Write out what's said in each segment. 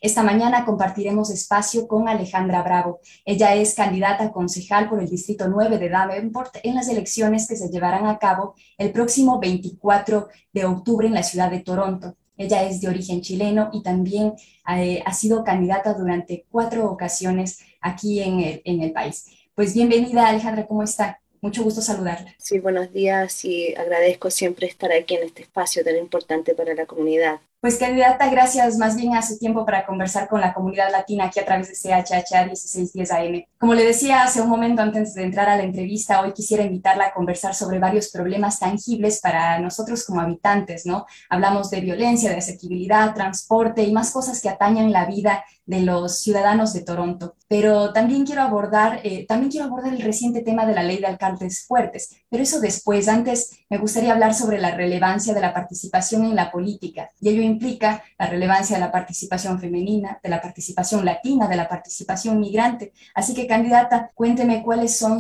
Esta mañana compartiremos espacio con Alejandra Bravo. Ella es candidata a concejal por el Distrito 9 de Davenport en las elecciones que se llevarán a cabo el próximo 24 de octubre en la ciudad de Toronto. Ella es de origen chileno y también ha sido candidata durante 4 ocasiones aquí en el país. Pues bienvenida, Alejandra, ¿cómo está? Mucho gusto saludarla. Sí, buenos días y agradezco siempre estar aquí en este espacio tan importante para la comunidad. Pues candidata, gracias más bien a su tiempo para conversar con la comunidad latina aquí a través de CHH 1610 AM. Como le decía hace un momento antes de entrar a la entrevista, hoy quisiera invitarla a conversar sobre varios problemas tangibles para nosotros como habitantes, ¿no? Hablamos de violencia, de asequibilidad, transporte y más cosas que atañan la vida de los ciudadanos de Toronto. Pero también quiero abordar el reciente tema de la ley de alcaldes fuertes, pero eso después. Antes me gustaría hablar sobre la relevancia de la participación en la política, y ello implica la relevancia de la participación femenina, de la participación latina, de la participación migrante. Así que, candidata, cuénteme cuáles son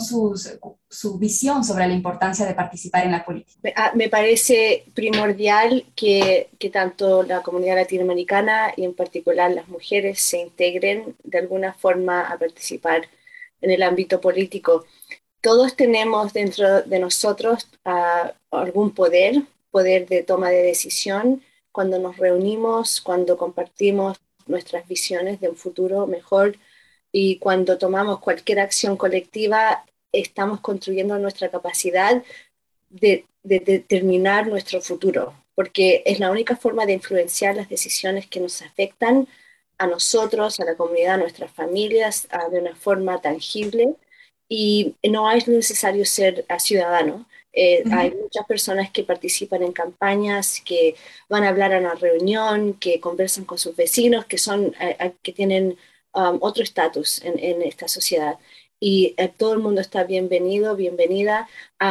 su visión sobre la importancia de participar en la política. Me parece primordial que tanto la comunidad latinoamericana y en particular las mujeres se integren de alguna forma a participar en el ámbito político. Todos tenemos dentro de nosotros algún poder de toma de decisión cuando nos reunimos, cuando compartimos nuestras visiones de un futuro mejor y cuando tomamos cualquier acción colectiva, estamos construyendo nuestra capacidad de determinar nuestro futuro, porque es la única forma de influenciar las decisiones que nos afectan a nosotros, a la comunidad, a nuestras familias, de una forma tangible y no es necesario ser ciudadano. Hay Ujú. muchas personas que participan en campañas, que van a hablar a una reunión, que conversan con sus vecinos, que tienen otro estatus en esta sociedad. Y todo el mundo está bienvenido, bienvenida.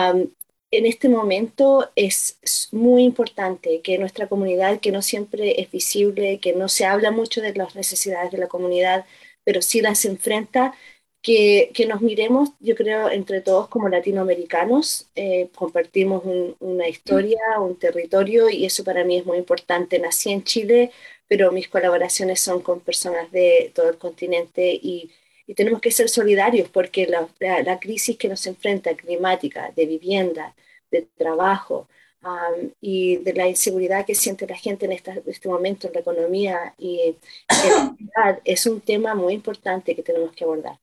En este momento es muy importante que nuestra comunidad, que no siempre es visible, que no se habla mucho de las necesidades de la comunidad, pero sí las enfrenta, que nos miremos, yo creo, entre todos como latinoamericanos, compartimos una historia, un territorio, y eso para mí es muy importante. Nací en Chile, pero mis colaboraciones son con personas de todo el continente y tenemos que ser solidarios porque la crisis que nos enfrenta, climática, de vivienda, de trabajo, y de la inseguridad que siente la gente en este momento en la economía y en la ciudad, es un tema muy importante que tenemos que abordar.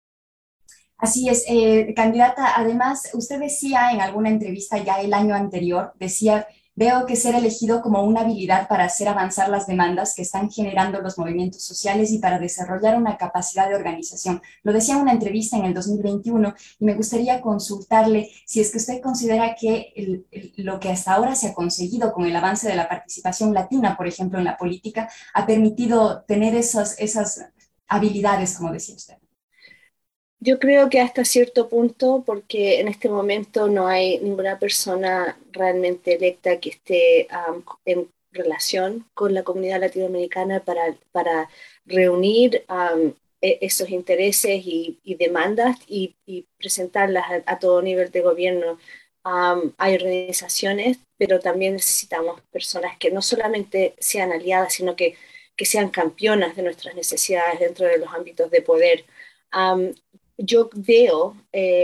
Así es, candidata. Además, usted decía en alguna entrevista ya el año anterior, decía, veo que ser elegido como una habilidad para hacer avanzar las demandas que están generando los movimientos sociales y para desarrollar una capacidad de organización. Lo decía en una entrevista en el 2021 y me gustaría consultarle si es que usted considera que lo que hasta ahora se ha conseguido con el avance de la participación latina, por ejemplo, en la política, ha permitido tener esas habilidades, como decía usted. Yo creo que hasta cierto punto, porque en este momento no hay ninguna persona realmente electa que esté en relación con la comunidad latinoamericana para reunir esos intereses y demandas y presentarlas a todo nivel de gobierno. Hay organizaciones, pero también necesitamos personas que no solamente sean aliadas, sino que sean campeonas de nuestras necesidades dentro de los ámbitos de poder. Um, yo veo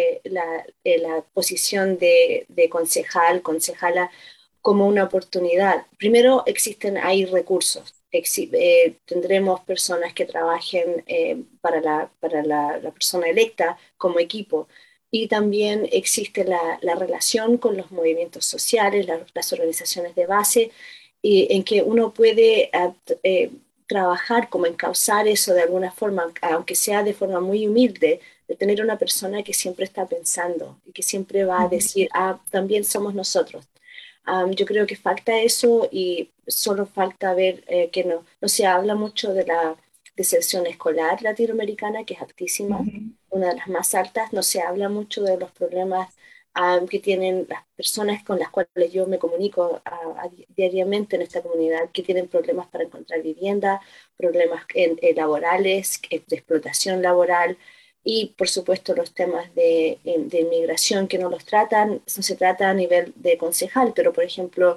la posición de concejal, concejala, como una oportunidad. Primero, existen ahí recursos. Tendremos personas que trabajen para la persona electa como equipo. Y también existe la relación con los movimientos sociales, las organizaciones de base, y en que uno puede trabajar como encauzar eso de alguna forma, aunque sea de forma muy humilde, de tener una persona que siempre está pensando y que siempre va a Ujú. decir, también somos nosotros. Yo creo que falta eso y solo falta ver que no se habla mucho de la deserción escolar latinoamericana, que es altísima, Ujú. una de las más altas. No se habla mucho de los problemas que tienen las personas con las cuales yo me comunico diariamente en esta comunidad, que tienen problemas para encontrar vivienda, problemas laborales, de explotación laboral, y por supuesto los temas de inmigración que no se trata a nivel de concejal, pero por ejemplo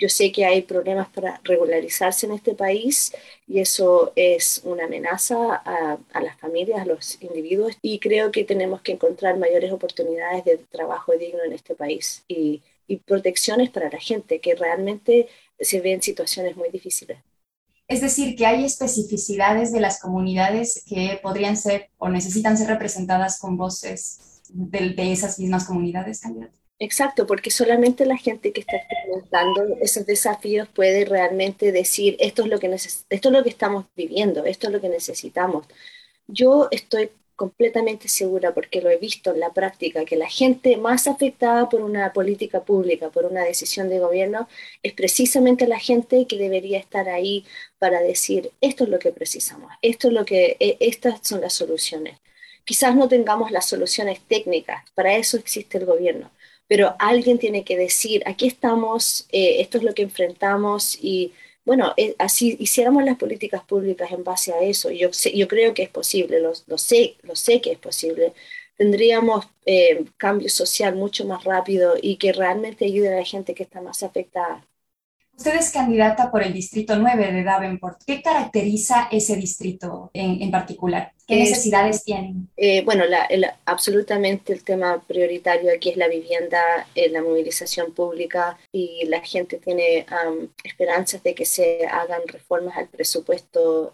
Yo sé que hay problemas para regularizarse en este país y eso es una amenaza a las familias, a los individuos, y creo que tenemos que encontrar mayores oportunidades de trabajo digno en este país y protecciones para la gente que realmente se ve en situaciones muy difíciles. Es decir, que hay especificidades de las comunidades que podrían ser o necesitan ser representadas con voces de esas mismas comunidades, candidato. Exacto, porque solamente la gente que está experimentando esos desafíos puede realmente decir, esto es lo que esto es lo que estamos viviendo, esto es lo que necesitamos. Yo estoy completamente segura, porque lo he visto en la práctica, que la gente más afectada por una política pública, por una decisión de gobierno, es precisamente la gente que debería estar ahí para decir, esto es lo que precisamos, esto es lo que, estas son las soluciones. Quizás no tengamos las soluciones técnicas, para eso existe el gobierno, pero alguien tiene que decir, aquí estamos, esto es lo que enfrentamos y bueno, así hiciéramos las políticas públicas en base a eso. Yo creo que es posible, lo sé que es posible. Tendríamos cambio social mucho más rápido y que realmente ayude a la gente que está más afectada. Usted es candidata por el Distrito 9 de Davenport. ¿Qué caracteriza ese distrito en particular? ¿Qué Es, necesidades tienen? bueno, absolutamente el tema prioritario aquí es la vivienda, la movilización pública y la gente tiene esperanzas de que se hagan reformas al presupuesto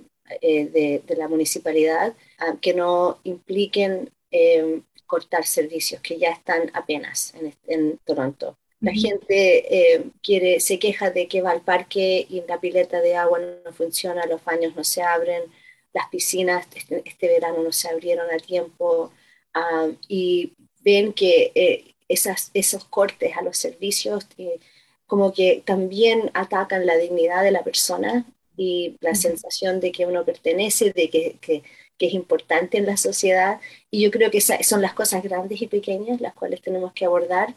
de la municipalidad que no impliquen cortar servicios que ya están apenas en Toronto. La Ujú. gente se queja de que va al parque y la pileta de agua no funciona, los baños no se abren, las piscinas este verano no se abrieron a tiempo y ven que esos cortes a los servicios como que también atacan la dignidad de la persona y la Ujú. sensación de que uno pertenece, de que es importante en la sociedad. Y yo creo que esas son las cosas grandes y pequeñas las cuales tenemos que abordar.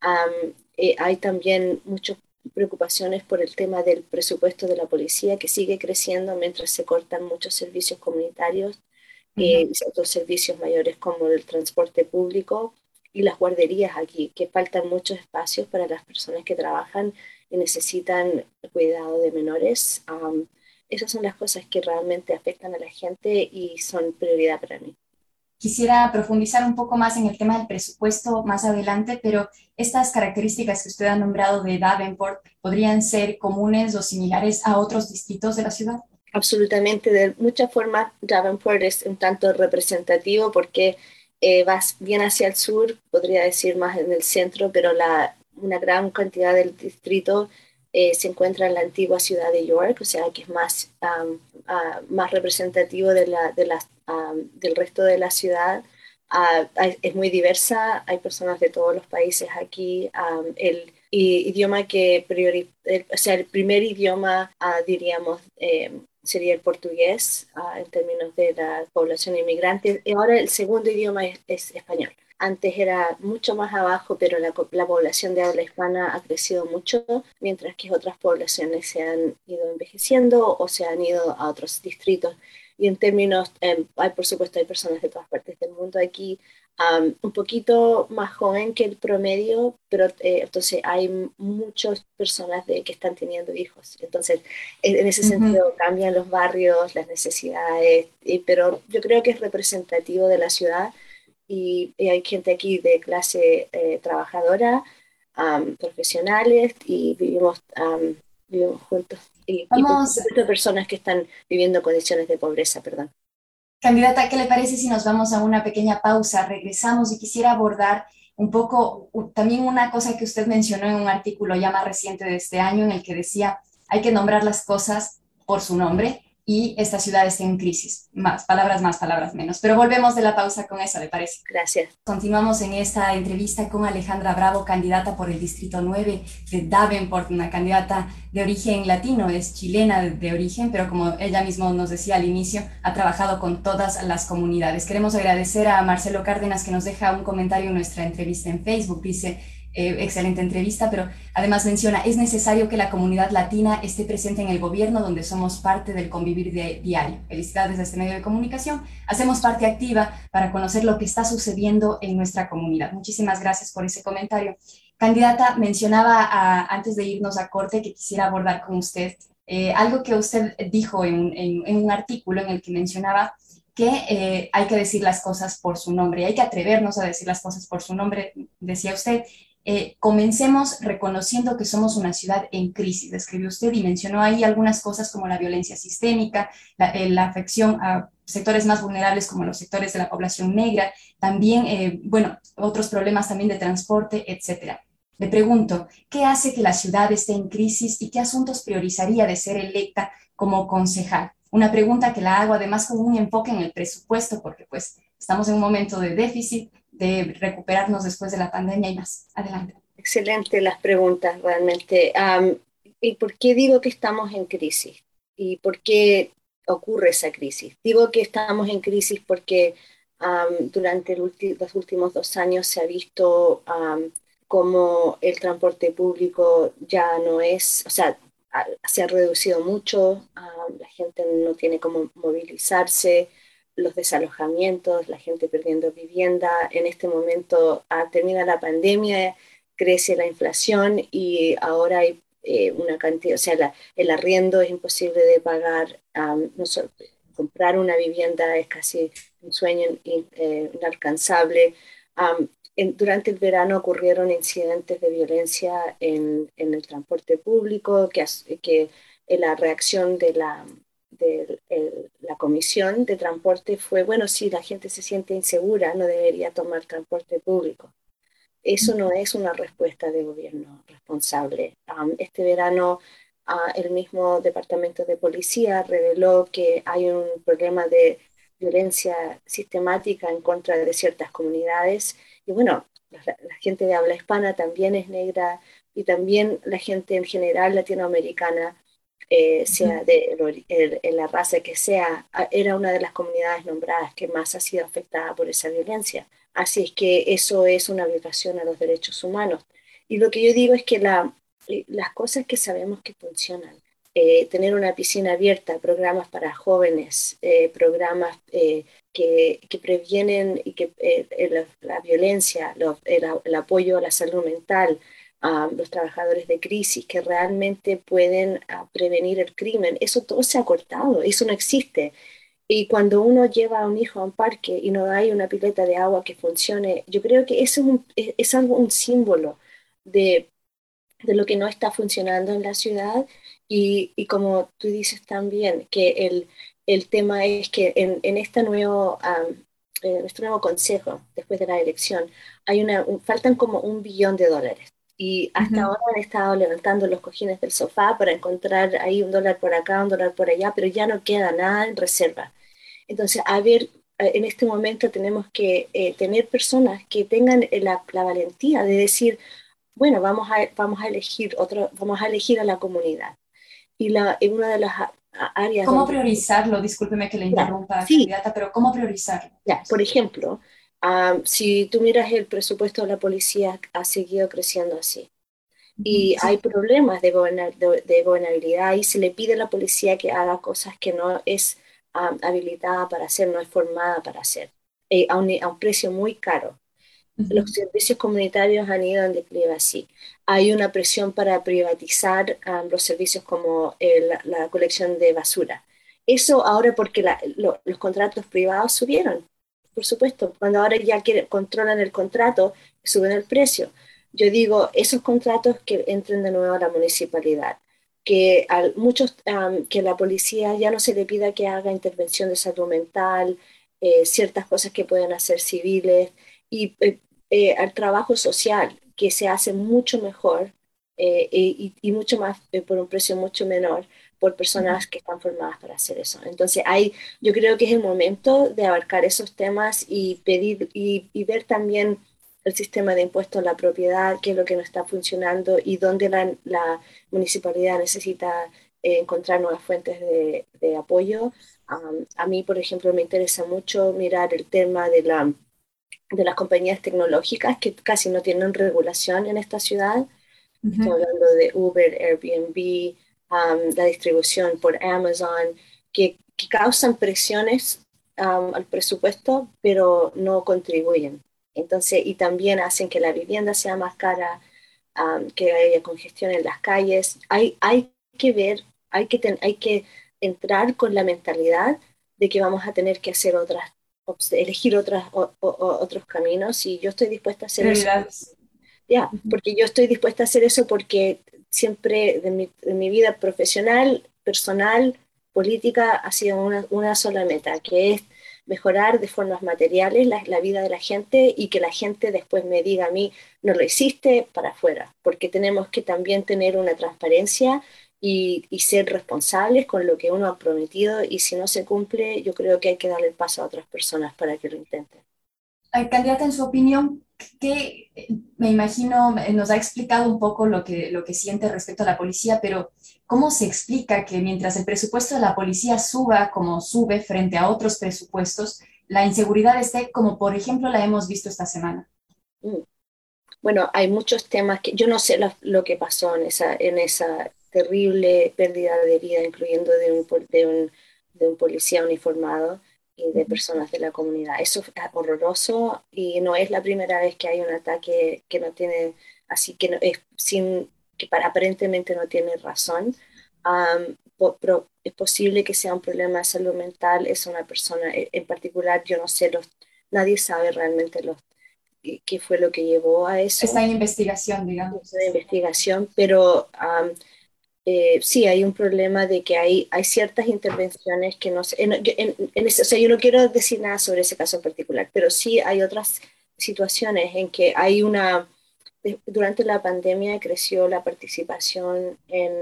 Hay también muchas preocupaciones por el tema del presupuesto de la policía, que sigue creciendo mientras se cortan muchos servicios comunitarios Ujú. y otros servicios mayores como el transporte público y las guarderías aquí, que faltan muchos espacios para las personas que trabajan y necesitan cuidado de menores. Esas son las cosas que realmente afectan a la gente y son prioridad para mí. Quisiera profundizar un poco más en el tema del presupuesto más adelante, pero estas características que usted ha nombrado de Davenport podrían ser comunes o similares a otros distritos de la ciudad. Absolutamente, de muchas formas Davenport es un tanto representativo porque vas bien hacia el sur, podría decir más en el centro, pero una gran cantidad del distrito se encuentra en la antigua ciudad de York, o sea que es más representativo del resto de la ciudad. Es muy diversa, hay personas de todos los países aquí. El idioma o sea, el primer idioma, diríamos, sería el portugués en términos de la población inmigrante. Y ahora el segundo idioma es español. Antes era mucho más abajo, pero la población de habla hispana ha crecido mucho, mientras que otras poblaciones se han ido envejeciendo o se han ido a otros distritos. Y en términos, por supuesto, hay personas de todas partes del mundo aquí, un poquito más joven que el promedio, pero entonces hay muchas personas que están teniendo hijos. Entonces, en ese Ujú. sentido cambian los barrios, las necesidades, pero yo creo que es representativo de la ciudad y hay gente aquí de clase trabajadora, profesionales y vivimos juntos. Y por Vamos, supuesto personas que están viviendo condiciones de pobreza, perdón. candidata, ¿qué le parece si nos vamos a una pequeña pausa? Regresamos y quisiera abordar un poco también una cosa que usted mencionó en un artículo ya más reciente de este año en el que decía hay que nombrar las cosas por su nombre y esta ciudad está en crisis. Más, palabras menos. Pero volvemos de la pausa con eso, ¿le parece? Gracias. Continuamos en esta entrevista con Alejandra Bravo, candidata por el Distrito 9 de Davenport, una candidata de origen latino, es chilena de origen, pero como ella misma nos decía al inicio, ha trabajado con todas las comunidades. Queremos agradecer a Marcelo Cárdenas que nos deja un comentario en nuestra entrevista en Facebook. Dice, excelente entrevista, pero además menciona, es necesario que la comunidad latina esté presente en el gobierno donde somos parte del convivir diario. Felicidades a este medio de comunicación. Hacemos parte activa para conocer lo que está sucediendo en nuestra comunidad. Muchísimas gracias por ese comentario. Candidata, mencionaba antes de irnos a corte que quisiera abordar con usted algo que usted dijo en un artículo en el que mencionaba que hay que decir las cosas por su nombre, hay que atrevernos a decir las cosas por su nombre, decía usted. Comencemos reconociendo que somos una ciudad en crisis, describió usted y mencionó ahí algunas cosas como la violencia sistémica, la afección a sectores más vulnerables como los sectores de la población negra, también, bueno, otros problemas también de transporte, etcétera. Le pregunto, ¿qué hace que la ciudad esté en crisis y qué asuntos priorizaría de ser electa como concejal? Una pregunta que la hago además con un enfoque en el presupuesto, porque pues estamos en un momento de déficit, de recuperarnos después de la pandemia y más. Adelante. Excelente las preguntas, realmente. ¿Y por qué digo que estamos en crisis? ¿Y por qué ocurre esa crisis? Digo que estamos en crisis porque durante los últimos 2 años se ha visto cómo el transporte público ya no es, o sea, se ha reducido mucho, la gente no tiene cómo movilizarse, los desalojamientos, la gente perdiendo vivienda. En este momento termina la pandemia, crece la inflación y ahora hay una cantidad, o sea, el arriendo es imposible de pagar, no solo, comprar una vivienda es casi un sueño inalcanzable. Durante el verano ocurrieron incidentes de violencia en el transporte público, que la reacción de la comisión de transporte fue, bueno, si la gente se siente insegura, no debería tomar transporte público. Eso no es una respuesta de gobierno responsable. Este verano, el mismo Departamento de Policía reveló que hay un problema de violencia sistemática en contra de ciertas comunidades. Y bueno, la gente de habla hispana también es negra y también la gente en general latinoamericana, sea de la raza que sea, era una de las comunidades nombradas que más ha sido afectada por esa violencia. Así es que eso es una violación a los derechos humanos. Y lo que yo digo es que las cosas que sabemos que funcionan, tener una piscina abierta, programas para jóvenes, programas que previenen y que la violencia, el apoyo a la salud mental, a los trabajadores de crisis que realmente pueden prevenir el crimen, eso todo se ha cortado, eso no existe. Y cuando uno lleva a un hijo a un parque y no hay una pileta de agua que funcione, yo creo que eso es algo, un símbolo de, de lo que no está funcionando en la ciudad. Y como tú dices también, que el tema es que en este nuevo consejo, después de la elección, faltan como $1 billón. Y Uh hasta -huh. ahora han estado levantando los cojines del sofá para encontrar ahí $1 por acá, $1 por allá, pero ya no queda nada en reserva. Entonces, a ver, en este momento tenemos que tener personas que tengan la valentía de decir, bueno, vamos a elegir a la comunidad. En una de las áreas ¿Cómo donde, priorizarlo? Discúlpeme que le ya, interrumpa, sí, candidata, pero ¿cómo priorizarlo? ya, por ejemplo, si tú miras el presupuesto de la policía, ha seguido creciendo así. Uh -huh. Y hay Sí. problemas de gobernabilidad y se le pide a la policía que haga cosas que no es habilitada para hacer, no es formada para hacer, a un precio muy caro. Uh Los -huh. servicios comunitarios han ido en declive así. Hay una presión para privatizar los servicios como la colección de basura. Eso ahora porque los contratos privados subieron, por supuesto, cuando ahora ya controlan el contrato, suben el precio. Yo digo, esos contratos que entren de nuevo a la municipalidad, que la policía ya no se le pida que haga intervención de salud mental, ciertas cosas que pueden hacer civiles, y al trabajo social, que se hace mucho mejor y mucho más por un precio mucho menor por Uh -huh. personas que están formadas para hacer eso. Entonces, yo creo que es el momento de abarcar esos temas y pedir y ver también el sistema de impuestos a la propiedad, qué es lo que no está funcionando y dónde la municipalidad necesita encontrar nuevas fuentes de apoyo. A mí, por ejemplo, me interesa mucho mirar el tema de las compañías tecnológicas que casi no tienen regulación en esta ciudad. Uh Estoy -huh. hablando de Uber, Airbnb, la distribución por Amazon, que causan presiones al presupuesto, pero no contribuyen. Entonces, y también hacen que la vivienda sea más cara. que haya congestión en las calles. Hay que ver, hay que entrar con la mentalidad de que vamos a tener que hacer elegir otros caminos, y yo estoy dispuesta a hacer eso. Prioridades. Ya, porque yo estoy dispuesta a hacer eso porque siempre de mi vida profesional, personal, política, ha sido una sola meta, que es mejorar de formas materiales la vida de la gente, y que la gente después me diga a mí, no lo hiciste, para afuera, porque tenemos que también tener una transparencia y ser responsables con lo que uno ha prometido, y si no se cumple, yo creo que hay que darle el paso a otras personas para que lo intenten. Candidata, en su opinión, que me imagino nos ha explicado un poco lo que siente respecto a la policía, pero ¿cómo se explica que mientras el presupuesto de la policía suba como sube frente a otros presupuestos, la inseguridad esté como por ejemplo la hemos visto esta semana? Mm. Bueno, hay muchos temas que yo no sé lo que pasó en esa terrible pérdida de vida, incluyendo de un policía uniformado y de personas de la comunidad. Eso es horroroso, y no es la primera vez que hay un ataque que no tiene, así que no, es sin, aparentemente no tiene razón. Pero es posible que sea un problema de salud mental, es una persona en particular, yo no sé, nadie sabe realmente qué fue lo que llevó a eso, Está en investigación, digamos. de investigación, pero sí hay un problema de que hay ciertas intervenciones que no sé, o sea, yo no quiero decir nada sobre ese caso en particular, pero sí hay otras situaciones en que durante la pandemia creció la participación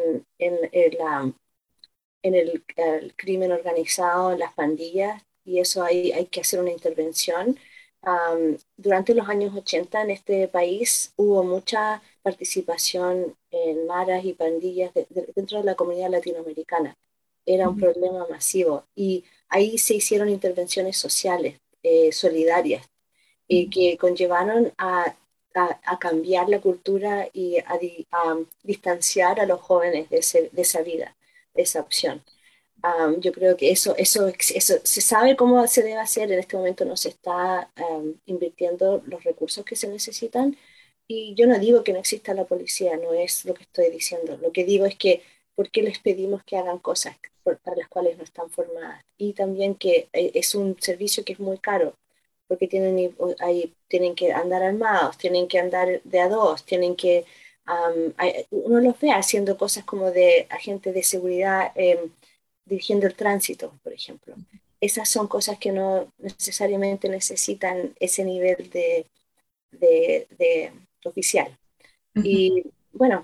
en el crimen organizado, en las pandillas, y eso hay que hacer una intervención. Durante los años 80 en este país hubo mucha participación en maras y pandillas dentro de la comunidad latinoamericana. Era un Ujú. problema masivo, y ahí se hicieron intervenciones sociales, solidarias, que conllevaron a cambiar la cultura y a distanciar a los jóvenes de esa vida, de esa opción. Yo creo que eso se sabe cómo se debe hacer. En este momento no se está invirtiendo los recursos que se necesitan, y yo no digo que no exista la policía, no es lo que estoy diciendo. Lo que digo es que ¿por qué les pedimos que hagan cosas para las cuales no están formadas? Y también que es un servicio que es muy caro, porque tienen que andar armados, tienen que andar de a dos, uno los ve haciendo cosas como de agente de seguridad, dirigiendo el tránsito, por ejemplo. Esas son cosas que no necesariamente necesitan ese nivel de oficial. Ujú. Y bueno,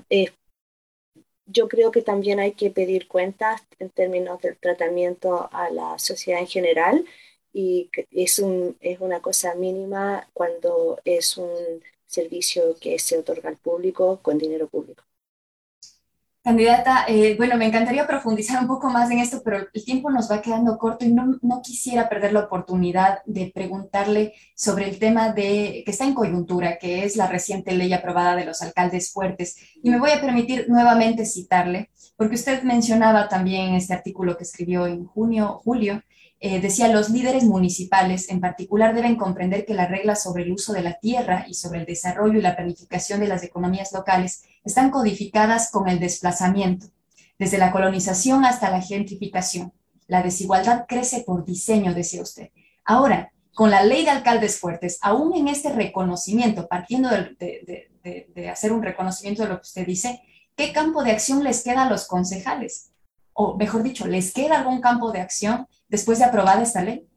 yo creo que también hay que pedir cuentas en términos del tratamiento a la sociedad en general, y que es una cosa mínima cuando es un servicio que se otorga al público con dinero público. Candidata, bueno, me encantaría profundizar un poco más en esto, pero el tiempo nos va quedando corto y no quisiera perder la oportunidad de preguntarle sobre el tema que está en coyuntura, que es la reciente ley aprobada de los alcaldes fuertes. Y me voy a permitir nuevamente citarle, porque usted mencionaba también en este artículo que escribió en julio, decía, los líderes municipales en particular deben comprender que las reglas sobre el uso de la tierra y sobre el desarrollo y la planificación de las economías locales están codificadas con el desplazamiento, desde la colonización hasta la gentrificación. La desigualdad crece por diseño, decía usted. Ahora, con la ley de alcaldes fuertes, aún en este reconocimiento, partiendo de hacer un reconocimiento de lo que usted dice, ¿qué campo de acción les queda a los concejales? O mejor dicho, ¿les queda algún campo de acción después de aprobada esta ley?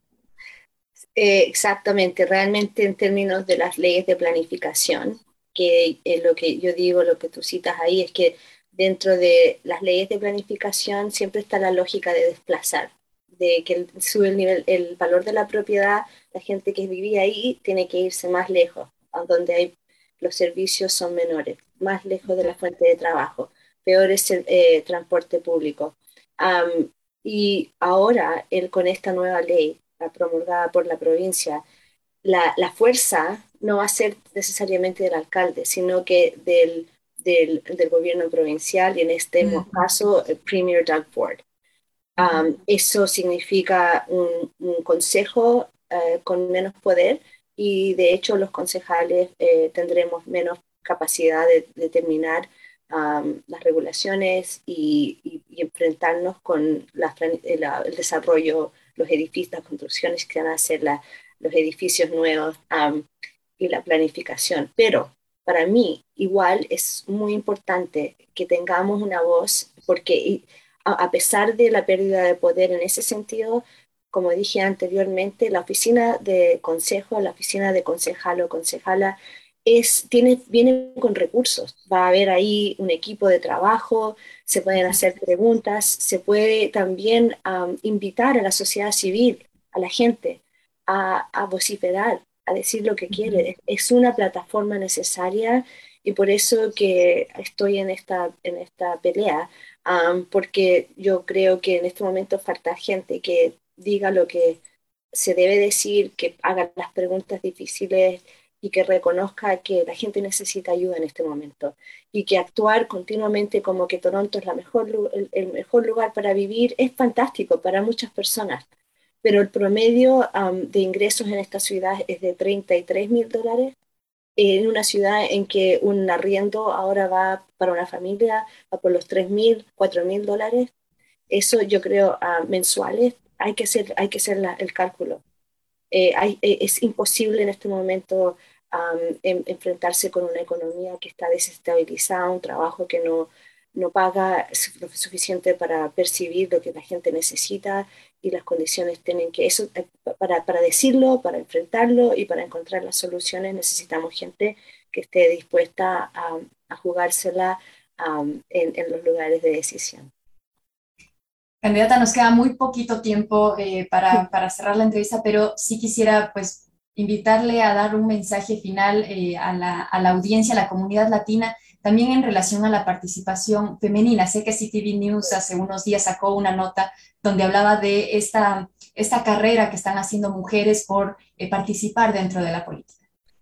Exactamente, realmente en términos de las leyes de planificación, que lo que yo digo, lo que tú citas ahí, es que dentro de las leyes de planificación siempre está la lógica de desplazar, de que sube el nivel, el valor de la propiedad, la gente que vivía ahí tiene que irse más lejos, a donde los servicios son menores, más lejos de la fuente de trabajo, peor es el transporte público. Am, y ahora, con esta nueva ley, promulgada por la provincia, la fuerza no va a ser necesariamente del alcalde, sino que del gobierno provincial, y en este Ujú, caso, el Premier Doug Ford. ujú. Eso significa un consejo con menos poder, y de hecho los concejales tendremos menos capacidad de determinar las regulaciones y enfrentarnos con el desarrollo, los edificios, las construcciones que van a hacer, los edificios nuevos y la planificación. Pero para mí igual es muy importante que tengamos una voz, porque a pesar de la pérdida de poder en ese sentido, como dije anteriormente, la oficina de consejo, la oficina de concejal o concejala viene con recursos. Va a haber ahí un equipo de trabajo, se pueden hacer preguntas, se puede también invitar a la sociedad civil, a la gente, a vociferar, a decir lo que quiere. Es una plataforma necesaria y por eso que estoy en esta pelea, porque yo creo que en este momento falta gente que diga lo que se debe decir, que haga las preguntas difíciles y que reconozca que la gente necesita ayuda en este momento y que actuar continuamente como que Toronto es el mejor lugar para vivir es fantástico para muchas personas, pero el promedio de ingresos en esta ciudad es de $33,000, en una ciudad en que un arriendo ahora va para una familia, va por los $3,000, $4,000. Eso yo creo mensuales, hay que hacer el cálculo. Es imposible en este momento enfrentarse con una economía que está desestabilizada, un trabajo que no paga lo suficiente para percibir lo que la gente necesita y las condiciones tienen que, eso, para decirlo, para enfrentarlo y para encontrar las soluciones necesitamos gente que esté dispuesta a jugársela en los lugares de decisión. Candidata, nos queda muy poquito tiempo para cerrar la entrevista, pero sí quisiera pues invitarle a dar un mensaje final a la audiencia, a la comunidad latina, también en relación a la participación femenina. Sé que CTV News hace unos días sacó una nota donde hablaba de esta carrera que están haciendo mujeres por participar dentro de la política.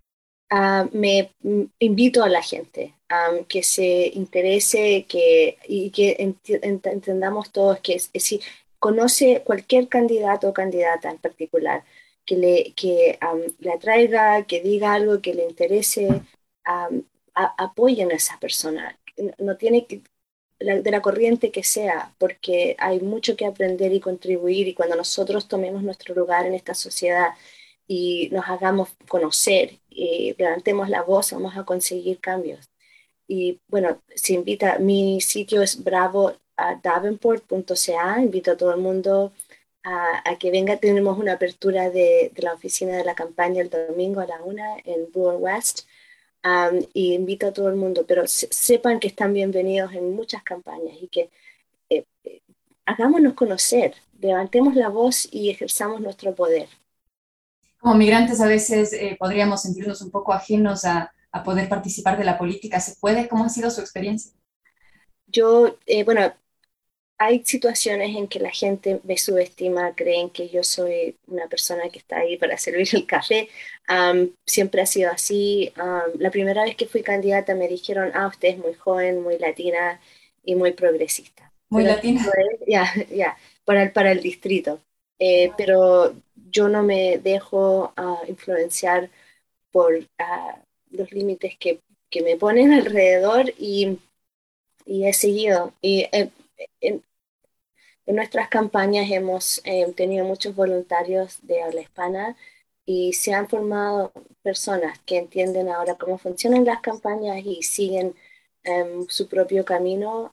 Invito a la gente que se interese y que entendamos todos que si conoce cualquier candidato o candidata en particular, le atraiga, que diga algo que le interese, apoyen a esa persona. No tiene que, de la corriente que sea, porque hay mucho que aprender y contribuir y cuando nosotros tomemos nuestro lugar en esta sociedad y nos hagamos conocer y levantemos la voz, vamos a conseguir cambios. Y bueno, se invita, mi sitio es bravo.davenport.ca, invito a todo el mundo a que venga, tenemos una apertura de la oficina de la campaña el domingo a la 1 en Bloor West, y invito a todo el mundo, pero sepan que están bienvenidos en muchas campañas y que hagámonos conocer, levantemos la voz y ejerzamos nuestro poder. Como migrantes a veces podríamos sentirnos un poco ajenos a poder participar de la política. ¿Se puede? ¿Cómo ha sido su experiencia? Bueno, hay situaciones en que la gente me subestima, creen que yo soy una persona que está ahí para servir el café. Siempre ha sido así. La primera vez que fui candidata me dijeron, usted es muy joven, muy latina y muy progresista. Muy Pero latina. ya, para el distrito. Pero yo no me dejo influenciar por los límites que me ponen alrededor y he seguido. En, en nuestras campañas hemos tenido muchos voluntarios de habla hispana y se han formado personas que entienden ahora cómo funcionan las campañas y siguen su propio camino.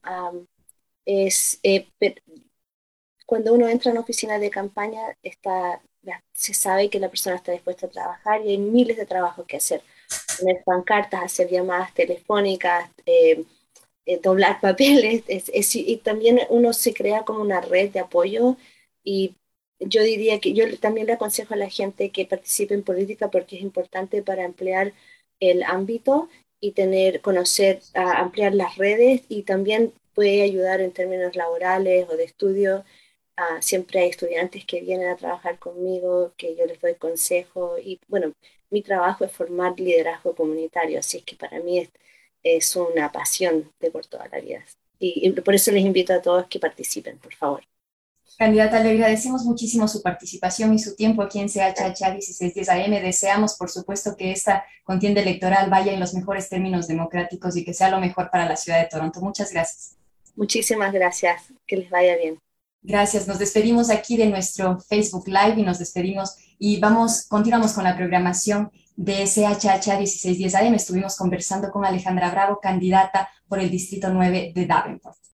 Cuando uno entra en una oficina de campaña, se sabe que la persona está dispuesta a trabajar y hay miles de trabajos que hacer. Poner pancartas, hacer llamadas telefónicas, doblar papeles, y también uno se crea como una red de apoyo y yo diría que yo también le aconsejo a la gente que participe en política porque es importante para ampliar el ámbito y conocer, ampliar las redes y también puede ayudar en términos laborales o de estudio. Siempre hay estudiantes que vienen a trabajar conmigo, que yo les doy consejo y bueno, mi trabajo es formar liderazgo comunitario, así es que para mí es una pasión de por toda la vida. Y por eso les invito a todos que participen, por favor. Candidata, le agradecemos muchísimo su participación y su tiempo aquí en CHH 1610 AM. Deseamos, por supuesto, que esta contienda electoral vaya en los mejores términos democráticos y que sea lo mejor para la ciudad de Toronto. Muchas gracias. Muchísimas gracias, que les vaya bien. Gracias. Nos despedimos aquí de nuestro Facebook Live y nos despedimos y continuamos con la programación de CHH 1610 AM. Estuvimos conversando con Alejandra Bravo, candidata por el Distrito 9 de Davenport.